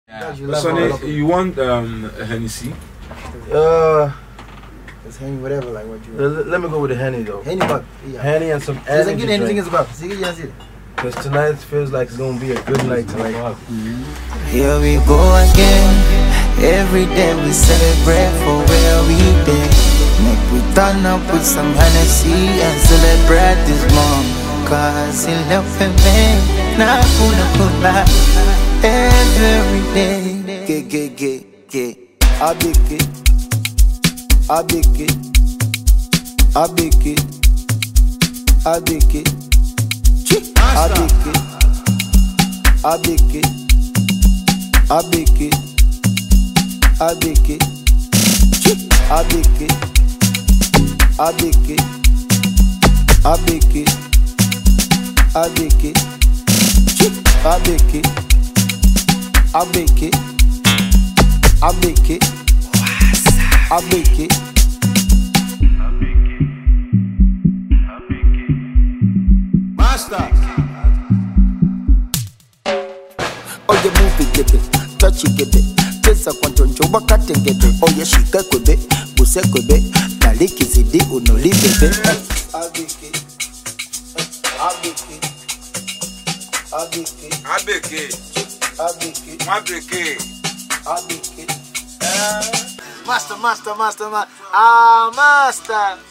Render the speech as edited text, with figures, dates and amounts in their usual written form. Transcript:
Sonny, you want Hennessy? It's Henny, whatever, like what you want. Let me go with the Henny though. Henny, but yeah. Henny and some energy drink. Because tonight feels like it's gonna be a good night tonight. Here we go again. Every day we celebrate for where we been. Make we turn up with some Hennessy and celebrate this moment. Cause in love with me, not gonna put back every day. Get. I bake it. I bake it. I bake it. I bake it. I bake it. I bake it. I bake it. I bake it. I bake it. I bake it. I bake it. I bake it. I bake it. I bake it. I bake it. I bake it. Master. Oh, you move it, give it. Touch it, give it. Pesa kwanto njoba kate ngebe. Oh, yeah, shika kwebe. Buse kwebe. Naliki zidi unoli bebe. I bake it. I bake it. I bake it. I bake it. I bake it. I bake it. I bake it. Master. Ah, master.